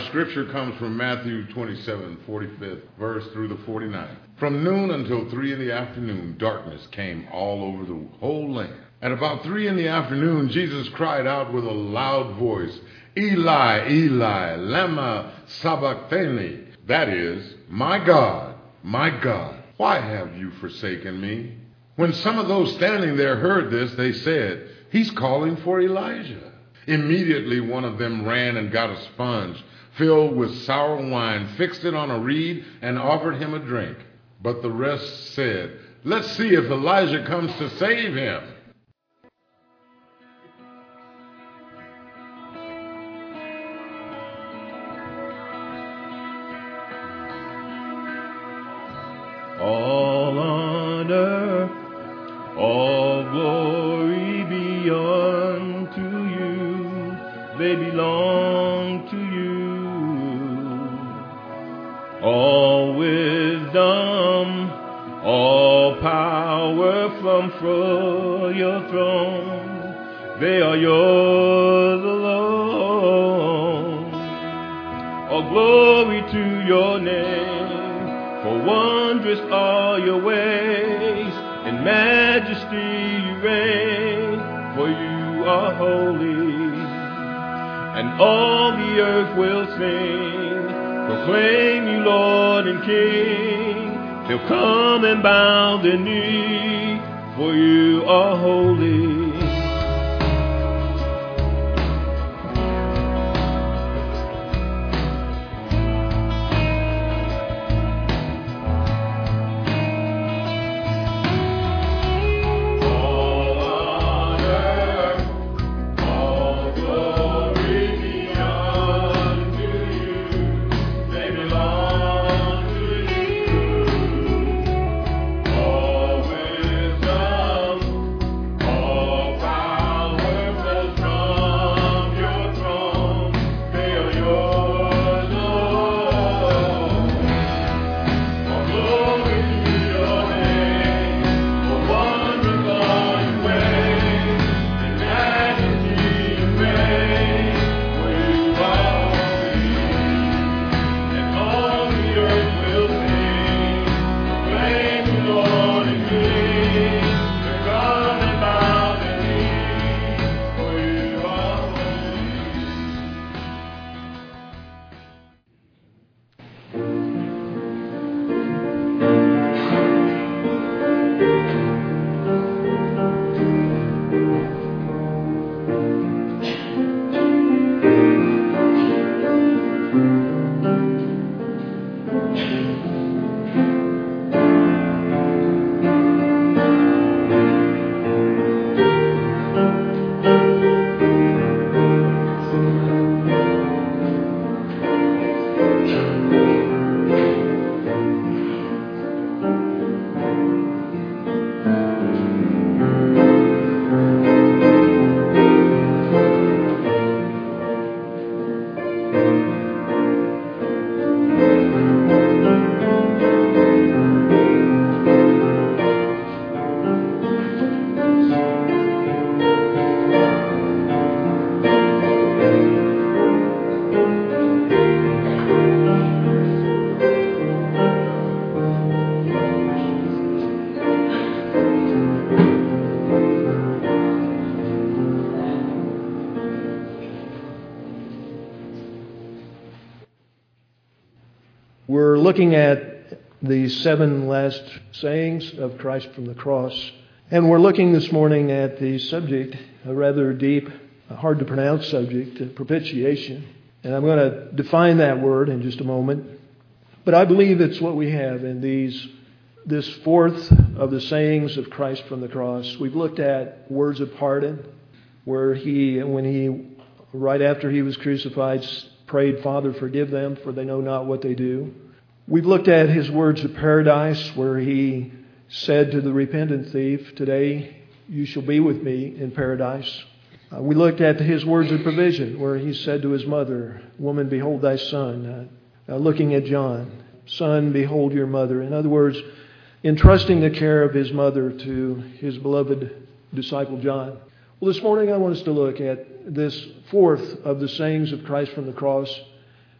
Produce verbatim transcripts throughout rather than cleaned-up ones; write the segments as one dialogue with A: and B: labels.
A: scripture comes from Matthew twenty-seven, forty-fifth verse through the forty-ninth. From noon until three in the afternoon, darkness came all over the whole land. At about three in the afternoon, Jesus cried out with a loud voice, Eli, Eli, lama sabachthani. That is, my God, my God, why have you forsaken me? When some of those standing there heard this, they said, he's calling for Elijah. Immediately one of them ran and got a sponge filled with sour wine, fixed it on a reed, and offered him a drink. But the rest said, let's see if Elijah comes to save him.
B: All honor, all glory be unto you. They belong to you. All wisdom, all power from from your throne. They are yours alone. All glory to your name. For wondrous are your ways, in majesty you reign, for you are holy. And all the earth will sing, proclaim you Lord and King. They'll come and bow their knee, for you are holy.
C: We're looking at the seven last sayings of Christ from the cross. And we're looking this morning at the subject, a rather deep, hard to pronounce subject, propitiation. And I'm going to define that word in just a moment. But I believe it's what we have in these, this fourth of the sayings of Christ from the cross. We've looked at words of pardon, where he, when he, right after he was crucified, prayed, Father, forgive them, for they know not what they do. We've looked at his words of paradise, where he said to the repentant thief, today you shall be with me in paradise. Uh, we looked at his words of provision, where he said to his mother, woman, behold thy son. Uh, uh, looking at John, son, behold your mother. In other words, entrusting the care of his mother to his beloved disciple John. Well, this morning I want us to look at this fourth of the sayings of Christ from the cross,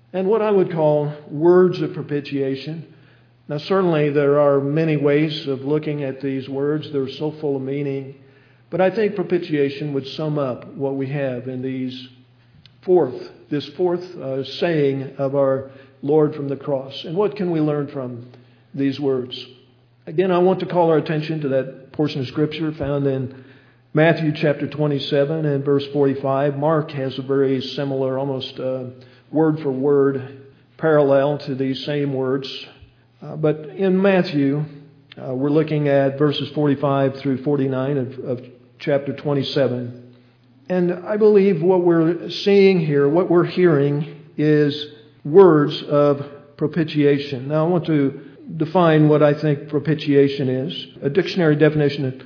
C: and what I would call words of propitiation. Now, certainly there are many ways of looking at these words. They're so full of meaning. But I think propitiation would sum up what we have in these fourth, this fourth uh, saying of our Lord from the cross. And what can we learn from these words? Again, I want to call our attention to that portion of Scripture found in Matthew chapter twenty-seven and verse forty-five. Mark has a very similar, almost uh, word for word, parallel to these same words. Uh, but in Matthew, uh, we're looking at verses forty-five through forty-nine of, of chapter twenty-seven. And I believe what we're seeing here, what we're hearing, is words of propitiation. Now, I want to define what I think propitiation is. A dictionary definition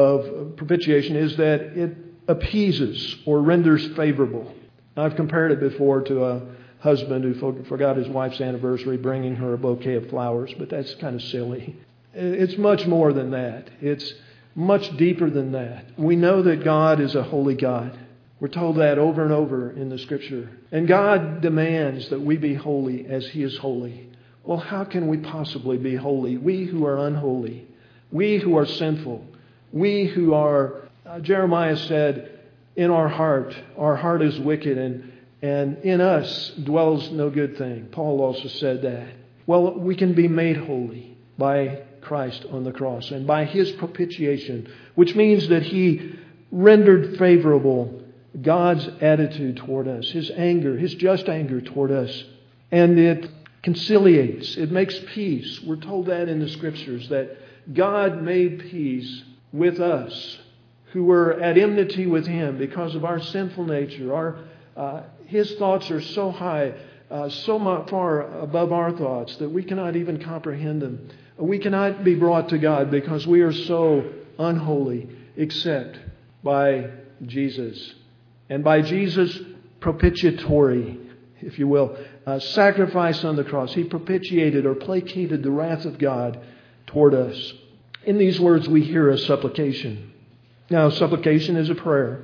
C: of propitiation is that it appeases or renders favorable. Now, I've compared it before to a husband who forgot his wife's anniversary, bringing her a bouquet of flowers, but that's kind of silly. It's much more than that. It's much deeper than that. We know that God is a holy God. We're told that over and over in the Scripture. And God demands that we be holy as He is holy. Well, how can we possibly be holy? We who are unholy. We who are sinful. We who are, uh, Jeremiah said, in our heart, our heart is wicked and And in us dwells no good thing. Paul also said that. Well, we can be made holy by Christ on the cross and by His propitiation, which means that He rendered favorable God's attitude toward us, His anger, His just anger toward us. And it conciliates, it makes peace. We're told that in the Scriptures, that God made peace with us who were at enmity with Him because of our sinful nature, our Uh, his thoughts are so high, uh, so much far above our thoughts that we cannot even comprehend them. We cannot be brought to God because we are so unholy except by Jesus. And by Jesus' propitiatory, if you will, uh, sacrifice on the cross, He propitiated or placated the wrath of God toward us. In these words we hear a supplication. Now, supplication is a prayer.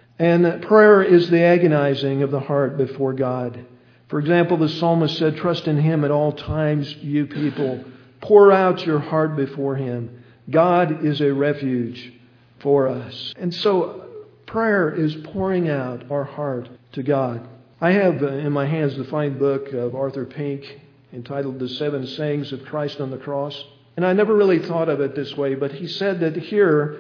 C: And prayer is the agonizing of the heart before God. For example, the psalmist said, "Trust in Him at all times, you people. Pour out your heart before Him. God is a refuge for us." And so prayer is pouring out our heart to God. I have in my hands the fine book of Arthur Pink entitled The Seven Sayings of Christ on the Cross. And I never really thought of it this way, but he said that here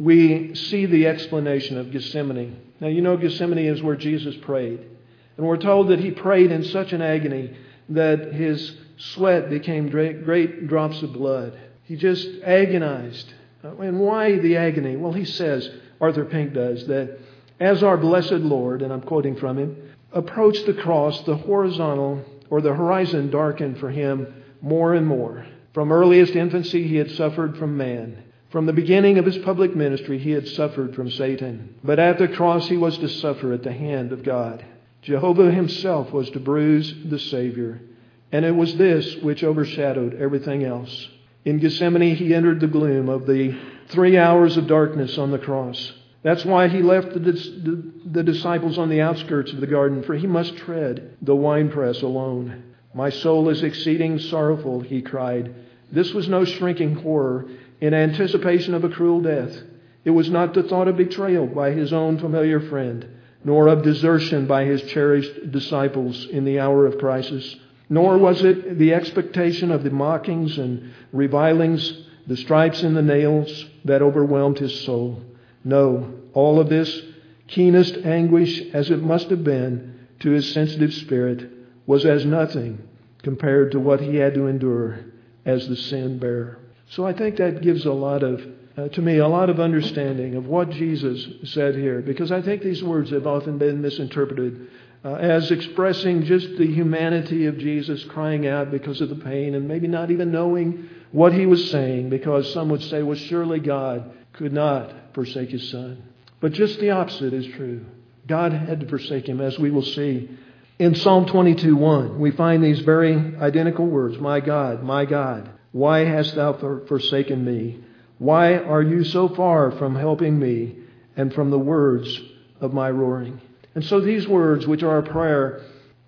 C: we see the explanation of Gethsemane. Now, you know, Gethsemane is where Jesus prayed. And we're told that He prayed in such an agony that His sweat became great, great drops of blood. He just agonized. And why the agony? Well, he says, Arthur Pink does, that as our blessed Lord, and I'm quoting from him, approached the cross, the horizontal or the horizon darkened for Him more and more. From earliest infancy, He had suffered from man. From the beginning of His public ministry, He had suffered from Satan. But at the cross, He was to suffer at the hand of God. Jehovah Himself was to bruise the Savior. And it was this which overshadowed everything else. In Gethsemane, He entered the gloom of the three hours of darkness on the cross. That's why He left the, the, the disciples on the outskirts of the garden, for He must tread the winepress alone. "My soul is exceeding sorrowful," He cried. This was no shrinking horror in anticipation of a cruel death. It was not the thought of betrayal by His own familiar friend, nor of desertion by His cherished disciples in the hour of crisis, nor was it the expectation of the mockings and revilings, the stripes and the nails that overwhelmed His soul. No, all of this, keenest anguish as it must have been to His sensitive spirit, was as nothing compared to what He had to endure as the sin bearer. So I think that gives a lot of, uh, to me, a lot of understanding of what Jesus said here. Because I think these words have often been misinterpreted uh, as expressing just the humanity of Jesus crying out because of the pain and maybe not even knowing what He was saying. Because some would say, well, surely God could not forsake His Son. But just the opposite is true. God had to forsake Him, as we will see. In Psalm twenty-two one, we find these very identical words. "My God, my God, why hast Thou forsaken me? Why are You so far from helping me and from the words of my roaring?" And so these words, which are a prayer,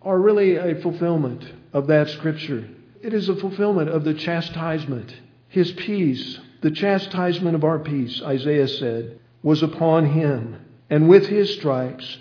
C: are really a fulfillment of that Scripture. It is a fulfillment of the chastisement. His peace, the chastisement of our peace, Isaiah said, was upon Him. And with His stripes,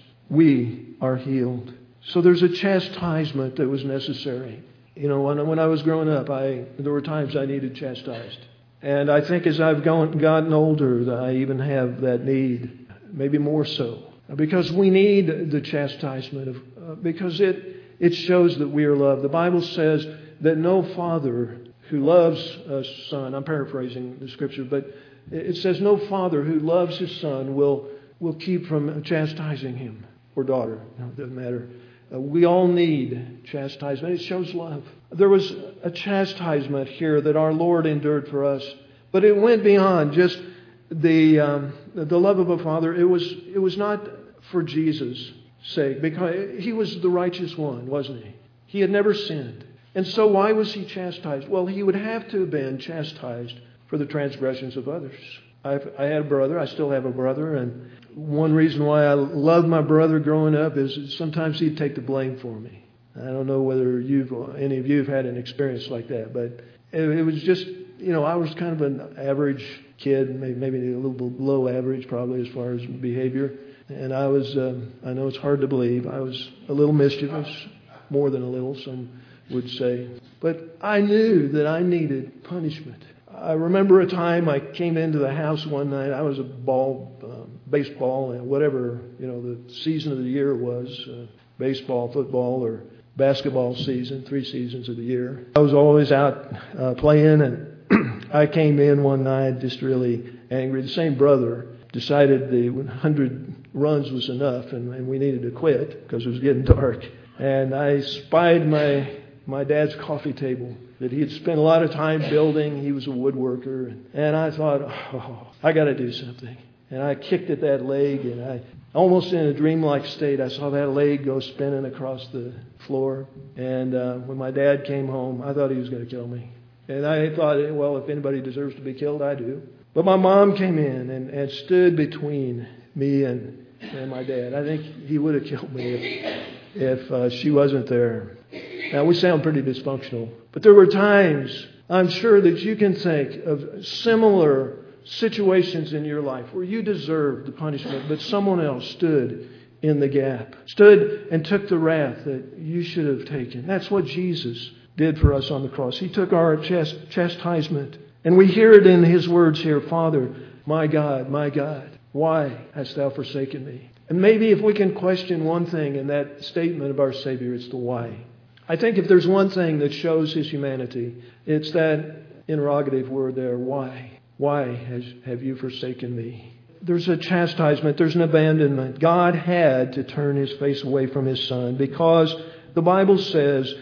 C: we are healed. So there's a chastisement that was necessary. You know, when, when I was growing up, I there were times I needed chastised. And I think as I've gone, gotten older, that I even have that need, maybe more so. Because we need the chastisement, of, uh, because it, it shows that we are loved. The Bible says that no father who loves a son, I'm paraphrasing the Scripture, but it says no father who loves his son will, will keep from chastising him, or daughter, no, it doesn't matter. Uh, we all need chastisement. It shows love. There was a chastisement here that our Lord endured for us, but it went beyond just the um, the love of a father. It was it was not for Jesus' sake, because He was the righteous one, wasn't He? He had never sinned. And so why was He chastised? Well, He would have to have been chastised for the transgressions of others. I've, I had a brother. I still have a brother. And one reason why I loved my brother growing up is sometimes he'd take the blame for me. I don't know whether you've any of you have had an experience like that, but it, it was just, you know, I was kind of an average kid, maybe, maybe a little below average probably as far as behavior. And I was, um, I know it's hard to believe, I was a little mischievous, more than a little, some would say. But I knew that I needed punishment. I remember a time I came into the house one night. I was a ball, uh, baseball, and whatever, you know, the season of the year was, uh, baseball, football, or basketball season, three seasons of the year. I was always out uh, playing, and I came in one night just really angry. The same brother decided the one hundred runs was enough, and, and we needed to quit because it was getting dark. And I spied my my dad's coffee table that he had spent a lot of time building. He was a woodworker. And I thought, oh, I got to do something. And I kicked at that leg, and I, almost in a dreamlike state, I saw that leg go spinning across the floor. And uh, when my dad came home, I thought he was going to kill me. And I thought, well, if anybody deserves to be killed, I do. But my mom came in and, and stood between me and, and my dad. I think he would have killed me if, if uh, she wasn't there. Now, we sound pretty dysfunctional, but there were times, I'm sure, that you can think of similar situations in your life where you deserved the punishment, but someone else stood in the gap, stood and took the wrath that you should have taken. That's what Jesus did for us on the cross. He took our chast- chastisement, and we hear it in His words here, Father, my God, my God, why hast thou forsaken me? And maybe if we can question one thing in that statement of our Savior, it's the why. I think if there's one thing that shows His humanity, it's that interrogative word there, why? Why has, have you forsaken me? There's a chastisement, there's an abandonment. God had to turn His face away from His Son because the Bible says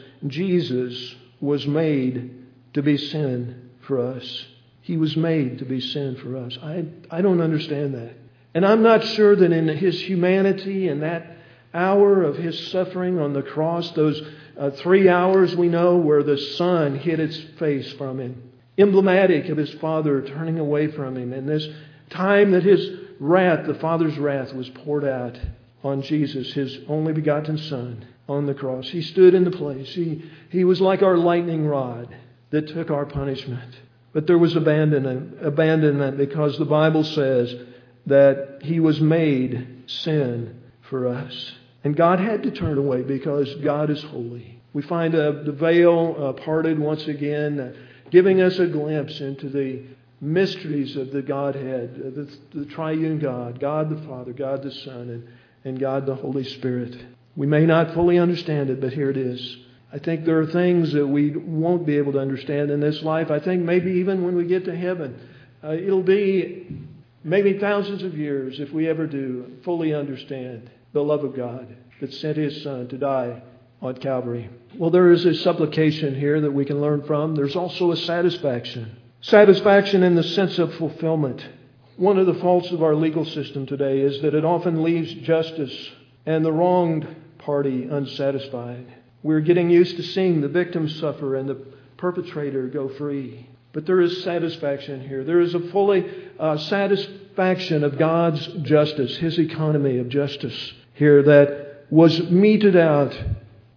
C: Jesus was made to be sin for us. He was made to be sin for us. I, I don't understand that. And I'm not sure that in His humanity and that hour of His suffering on the cross, those uh, three hours we know where the sun hid its face from Him, emblematic of His Father turning away from Him, and this time that His wrath, the Father's wrath, was poured out on Jesus, His only begotten Son, on the cross. He stood in the place. He, he was like our lightning rod that took our punishment. But there was abandonment, abandonment because the Bible says that He was made sin for us. And God had to turn away because God is holy. We find uh, the veil uh, parted once again, uh, giving us a glimpse into the mysteries of the Godhead, uh, the, the triune God, God the Father, God the Son, and, and God the Holy Spirit. We may not fully understand it, but here it is. I think there are things that we won't be able to understand in this life. I think maybe even when we get to heaven, uh, it'll be maybe thousands of years, if we ever do, fully understand the love of God that sent His Son to die on Calvary. Well, there is a supplication here that we can learn from. There's also a satisfaction. Satisfaction in the sense of fulfillment. One of the faults of our legal system today is that it often leaves justice and the wronged party unsatisfied. We're getting used to seeing the victim suffer and the perpetrator go free. But there is satisfaction here. There is a fully uh, satisfaction of God's justice, His economy of justice here that was meted out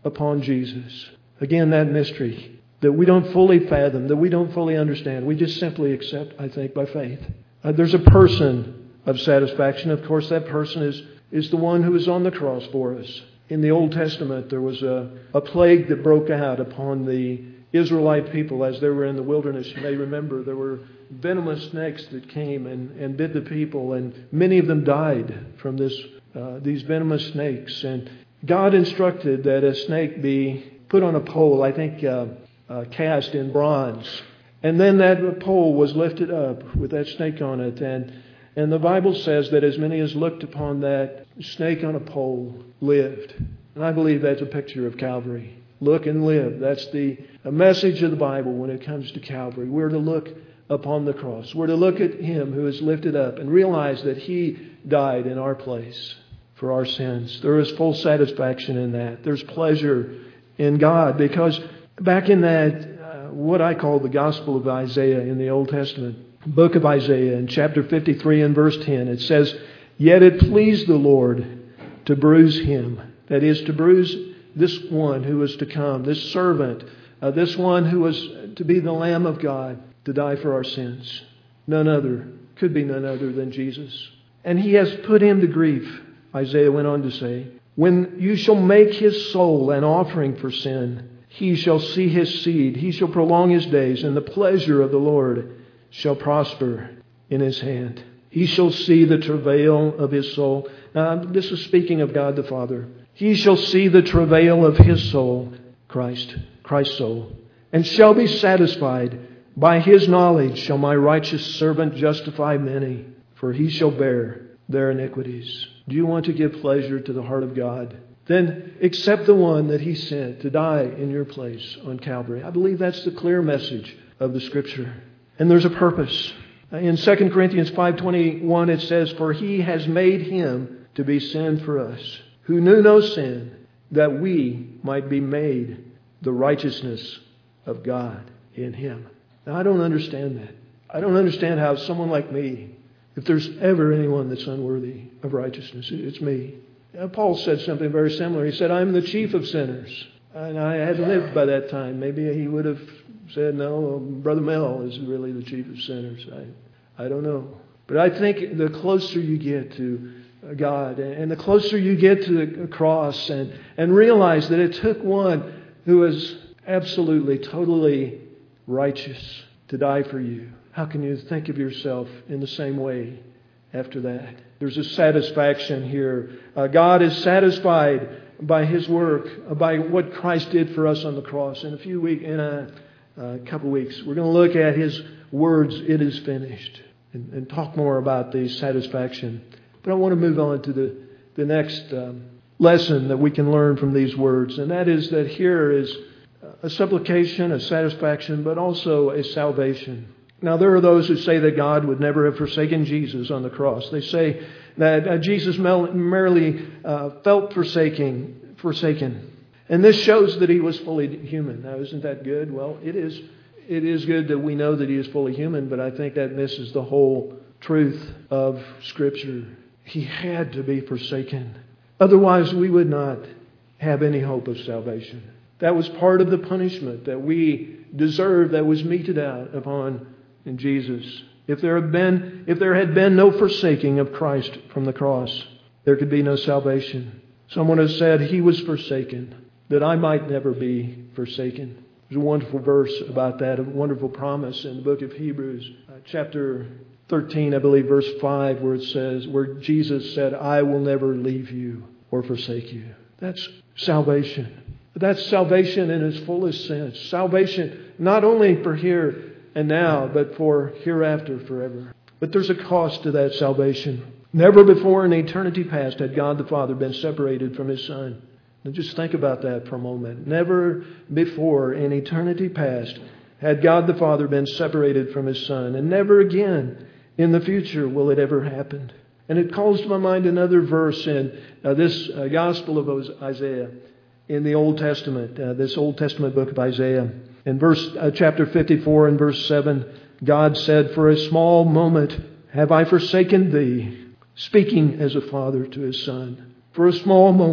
C: upon Jesus. Again, that mystery that we don't fully fathom, that we don't fully understand. We just simply accept, I think, by faith. Uh, there's a person of satisfaction. Of course, that person is, is the one who is on the cross for us. In the Old Testament, there was a, a plague that broke out upon the Israelite people as they were in the wilderness. You may remember there were venomous snakes that came and, and bit the people, and many of them died from this uh, these venomous snakes. And God instructed that a snake be put on a pole, I think uh, uh, cast in bronze. And then that pole was lifted up with that snake on it. And, and the Bible says that as many as looked upon that snake on a pole lived. And I believe that's a picture of Calvary. Look and live. That's the a message of the Bible when it comes to Calvary. We're to look upon the cross. We're to look at Him who is lifted up and realize that He died in our place for our sins. There is full satisfaction in that. There's pleasure in God, because back in that, uh, what I call the Gospel of Isaiah in the Old Testament, book of Isaiah in chapter fifty-three and verse ten, it says, "Yet it pleased the Lord to bruise Him." That is, to bruise this one who was to come, this servant, uh, this one who was to be the Lamb of God, to die for our sins. None other, could be none other than Jesus. And He has put Him to grief, Isaiah went on to say, "When you shall make His soul an offering for sin, He shall see His seed. He shall prolong His days, and the pleasure of the Lord shall prosper in His hand. He shall see the travail of His soul." Now, this is speaking of God the Father. "He shall see the travail of His soul," Christ, Christ's soul, "and shall be satisfied. By His knowledge shall my righteous servant justify many, for he shall bear their iniquities." Do you want to give pleasure to the heart of God? Then accept the one that He sent to die in your place on Calvary. I believe that's the clear message of the Scripture. And there's a purpose. In Second Corinthians five twenty-one it says, "For He has made Him to be sin for us, who knew no sin, that we might be made the righteousness of God in Him." Now, I don't understand that. I don't understand how someone like me, if there's ever anyone that's unworthy of righteousness, it's me. Now, Paul said something very similar. He said, "I'm the chief of sinners." And I hadn't lived by that time. Maybe he would have said, "No, Brother Mel is really the chief of sinners." I, I don't know. But I think the closer you get to God, and the closer you get to the cross, and, and realize that it took one who was absolutely, totally righteous to die for you, how can you think of yourself in the same way after that? There's a satisfaction here. Uh, God is satisfied by His work, uh, by what Christ did for us on the cross. In a few weeks, in a, a couple of weeks, we're going to look at His words, "It is finished," and, and talk more about the satisfaction. But I want to move on to the, the next um, lesson that we can learn from these words. And that is that here is a supplication, a satisfaction, but also a salvation. Now, there are those who say that God would never have forsaken Jesus on the cross. They say that uh, Jesus merely uh, felt forsaking, forsaken. And this shows that He was fully human. Now, isn't that good? Well, it is, it is good that we know that He is fully human, but I think that misses the whole truth of Scripture. He had to be forsaken. Otherwise, we would not have any hope of salvation. That was part of the punishment that we deserved, that was meted out upon in Jesus. If there had been, if there had been no forsaking of Christ from the cross, there could be no salvation. Someone has said He was forsaken, that I might never be forsaken. There's a wonderful verse about that, a wonderful promise in the book of Hebrews, uh, chapter thirteen, I believe, verse five, where it says, where Jesus said, "I will never leave you or forsake you." That's salvation. That's salvation in its fullest sense. Salvation not only for here and now, but for hereafter forever. But there's a cost to that salvation. Never before in eternity past had God the Father been separated from His Son. Now just think about that for a moment. Never before in eternity past had God the Father been separated from His Son. And never again in the future will it ever happen. And it calls to my mind another verse in uh, this uh, Gospel of Isaiah in the Old Testament, uh, this Old Testament book of Isaiah. In verse uh, chapter fifty-four and verse seven, God said, "For a small moment have I forsaken thee," speaking as a father to his son. "For a small moment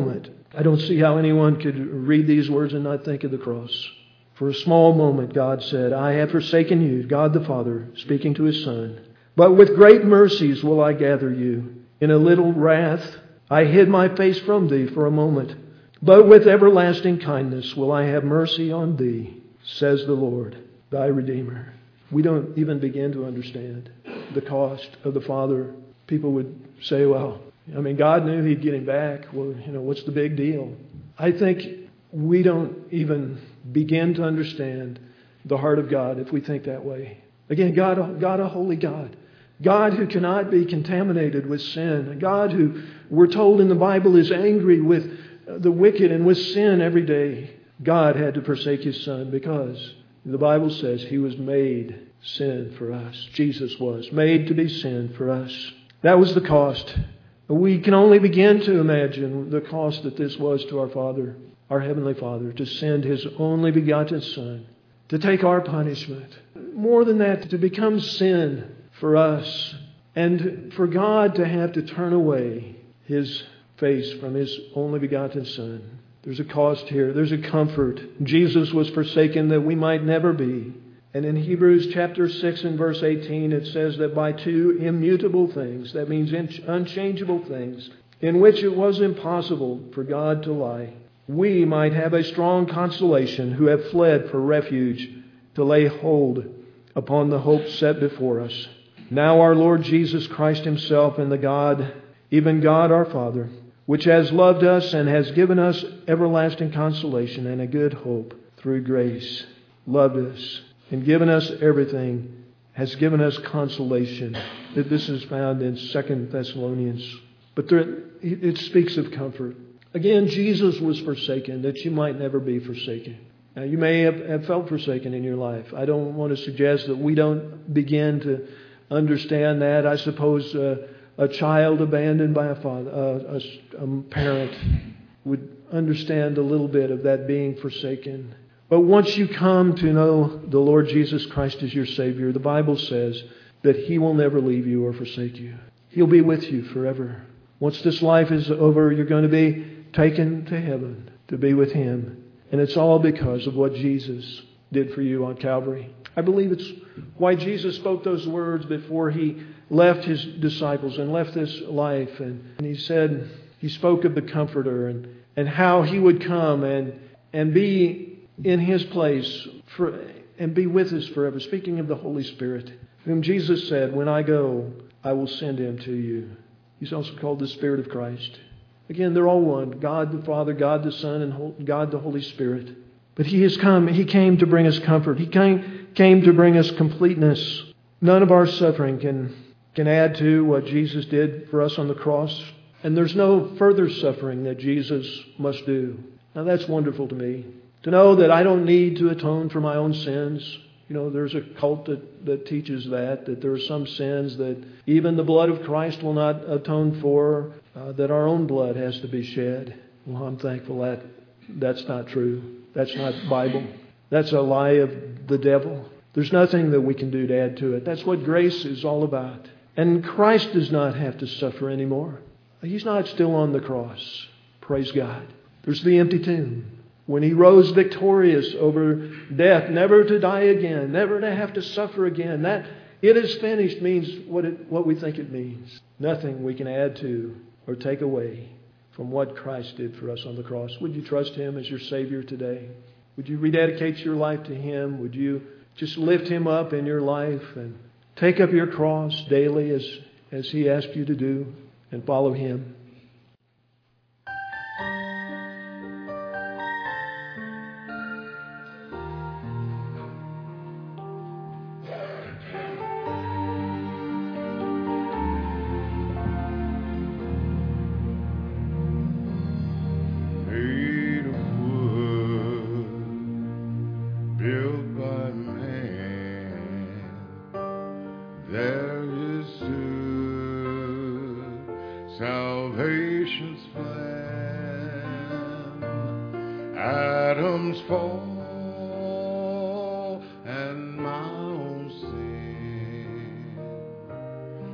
C: I don't see how anyone could read these words and not think of the cross. For a small moment, God said, I have forsaken you, God the Father, speaking to His Son. But with great mercies will I gather you. In a little wrath, I hid my face from thee for a moment. But with everlasting kindness will I have mercy on thee, says the Lord, thy Redeemer. We don't even begin to understand the cost of the Father. People would say, well, I mean, God knew He'd get him back. Well, you know, what's the big deal? I think we don't even begin to understand the heart of God if we think that way. Again, God, God, a holy God. God who cannot be contaminated with sin. A God who, we're told in the Bible, is angry with the wicked and with sin every day. God had to forsake His Son because the Bible says He was made sin for us. Jesus was made to be sin for us. That was the cost. We can only begin to imagine the cost that this was to our Father, our Heavenly Father, to send His only begotten Son, to take our punishment. More than that, to become sin for us, and for God to have to turn away His face from His only begotten Son. There's a cost here. There's a comfort. Jesus was forsaken that we might never be. And in Hebrews chapter six and verse eighteen, it says that by two immutable things, that means unchangeable things, in which it was impossible for God to lie, we might have a strong consolation who have fled for refuge to lay hold upon the hope set before us. Now our Lord Jesus Christ Himself and the God, even God our Father, which has loved us and has given us everlasting consolation and a good hope through grace, loved us and given us everything, has given us consolation. This is found in Second Thessalonians. But there, it speaks of comfort. Again, Jesus was forsaken that you might never be forsaken. Now, you may have, have felt forsaken in your life. I don't want to suggest that we don't begin to understand that. I suppose uh, a child abandoned by a father, uh, a, a parent would understand a little bit of that being forsaken. But once you come to know the Lord Jesus Christ as your Savior, the Bible says that He will never leave you or forsake you. He'll be with you forever. Once this life is over, you're going to be taken to heaven to be with Him. And it's all because of what Jesus did for you on Calvary. I believe it's why Jesus spoke those words before He left His disciples and left this life. And, and He said, He spoke of the Comforter and, and how He would come and, and be in His place for, and be with us forever. Speaking of the Holy Spirit, whom Jesus said, when I go, I will send Him to you. He's also called the Spirit of Christ. Again, they're all one. God the Father, God the Son, and God the Holy Spirit. But He has come. He came to bring us comfort. He came, came to bring us completeness. None of our suffering can, can add to what Jesus did for us on the cross. And there's no further suffering that Jesus must do. Now that's wonderful to me. To know that I don't need to atone for my own sins. You know, there's a cult that, that teaches that, that there are some sins that even the blood of Christ will not atone for, uh, that our own blood has to be shed. Well, I'm thankful that that's not true. That's not Bible. That's a lie of the devil. There's nothing that we can do to add to it. That's what grace is all about. And Christ does not have to suffer anymore. He's not still on the cross. Praise God. There's the empty tomb. When He rose victorious over death, never to die again, never to have to suffer again. That it is finished means what it, what we think it means. Nothing we can add to or take away from what Christ did for us on the cross. Would you trust Him as your Savior today? Would you rededicate your life to Him? Would you just lift Him up in your life and take up your cross daily as, as He asked you to do and follow Him?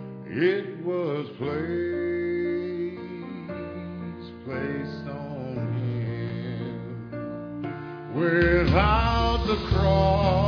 A: It was placed, placed on Without the cross,